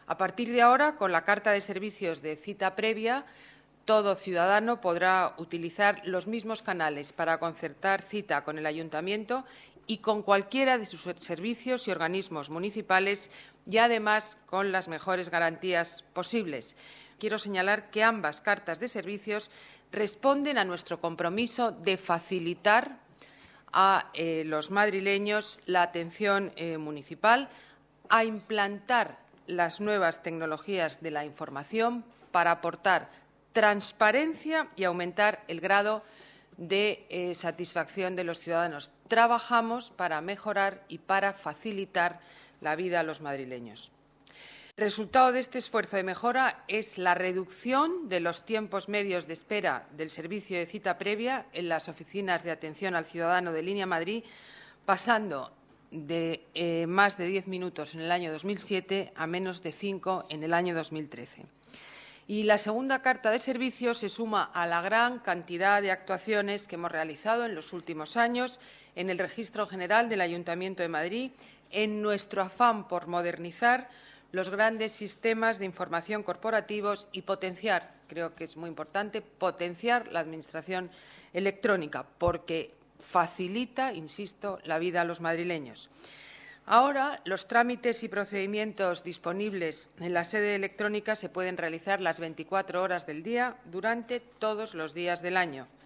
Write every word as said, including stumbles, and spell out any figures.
A partir de ahora, con la Carta de Servicios de Cita Previa, todo ciudadano podrá utilizar los mismos canales para concertar cita con el Ayuntamiento y con cualquiera de sus servicios y organismos municipales y, además, con las mejores garantías posibles. Quiero señalar que ambas cartas de servicios responden a nuestro compromiso de facilitar a eh, los madrileños la atención eh, municipal, a implantar las nuevas tecnologías de la información para aportar transparencia y aumentar el grado de eh, satisfacción de los ciudadanos. Trabajamos para mejorar y para facilitar la vida a los madrileños. El resultado de este esfuerzo de mejora es la reducción de los tiempos medios de espera del servicio de cita previa en las oficinas de atención al ciudadano de Línea Madrid, pasando de eh, más de diez minutos en el año dos mil siete a menos de cinco en el año dos mil trece. Y la segunda carta de servicios se suma a la gran cantidad de actuaciones que hemos realizado en los últimos años en el Registro General del Ayuntamiento de Madrid, en nuestro afán por modernizar los grandes sistemas de información corporativos y potenciar, creo que es muy importante, potenciar la Administración electrónica, porque facilita, insisto, la vida a los madrileños. Ahora, los trámites y procedimientos disponibles en la sede electrónica se pueden realizar las veinticuatro horas del día durante todos los días del año.